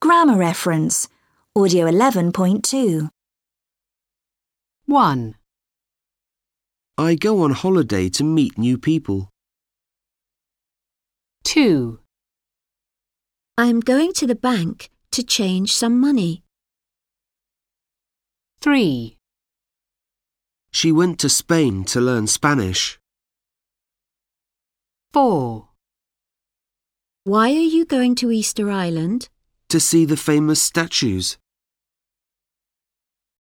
Grammar reference. Audio 11.2. 1. I go on holiday to meet new people. 2. I'm going to the bank to change some money. 3. She went to Spain to learn Spanish. 4. Why are you going to Easter Island? To see the famous statues.